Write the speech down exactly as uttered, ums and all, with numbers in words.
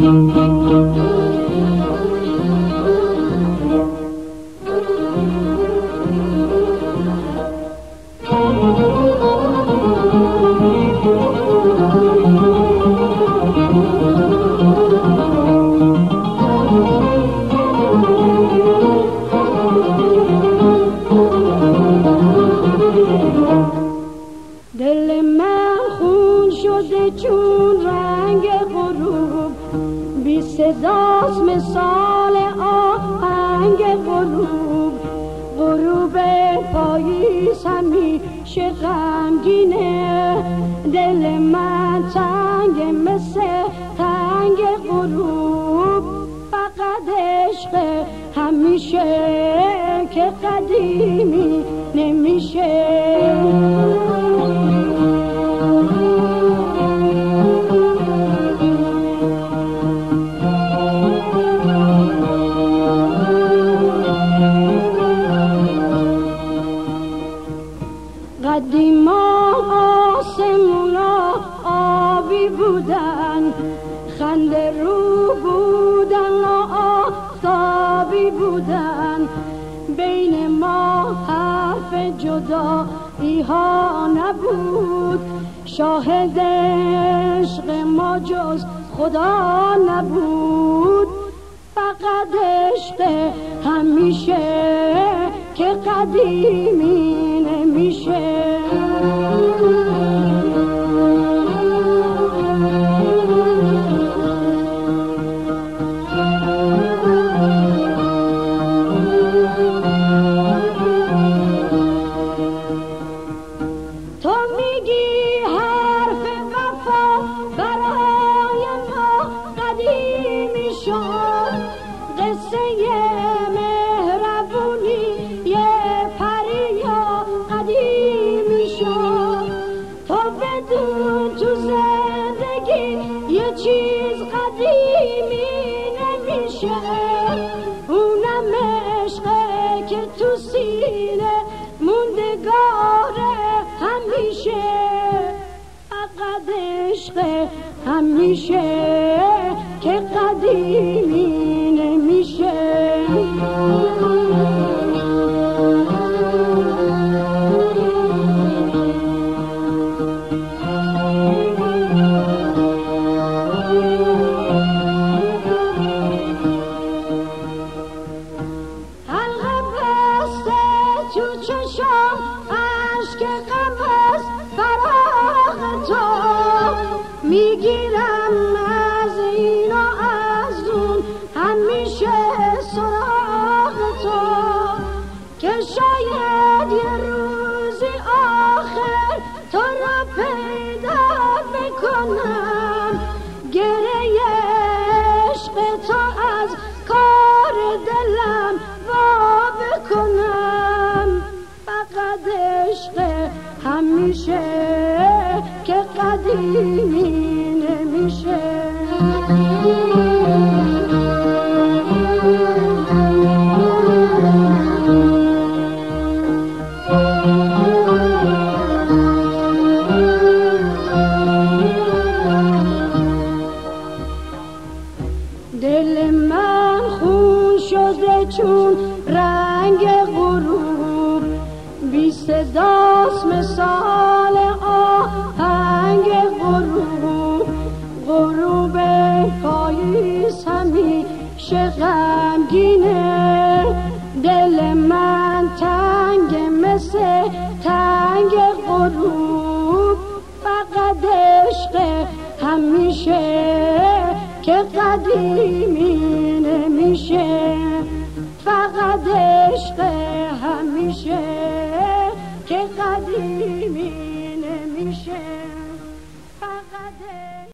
صداست مثال آهنگ غروب، غروب پاییز همیشه غمگینه، دل من تنگ مثل تنگ غروب، فقط عشق همیشه که قدیمی نمیشه. قدیما آسمونا آبی بودن، خنده رو بودن و آفتابی بودن، بین ما حرف جدایی ها نبود، شاهد عشق ما جز خدا نبود، فقط عشق همیشه که قدیمی نمیشه. تو میگی حرف وفا برای ما قدیمی شد، قصه مهربونی یه پریا قدیمی شد، تو بدون تو زندگی یه چیز قدیمی نمیشه، اونم عشقه که تو سینه موندگاره همیشه، فقط عشق همیشه که قدیمی نمیشه. حلقه بسته تو چشم عشق غم است فراق تو، میگیرم از این و از اون همیشه سراغ تو، که شاید یه روزی آخر تو را پیدا بکنم، گریه عشق تو از کار دلم وا بکنم، فقط عشق همیشه که قدیمی نمیشه. دل من خون شده چون رنگ غروب، بی صداست مثال آهنگ غروب، غروب پاییز همیشه غمگینه، دل من تنگ مثل تنگ غروب، فقط عشق همیشه که قدیمی نمیشه، فقط عشق همیشه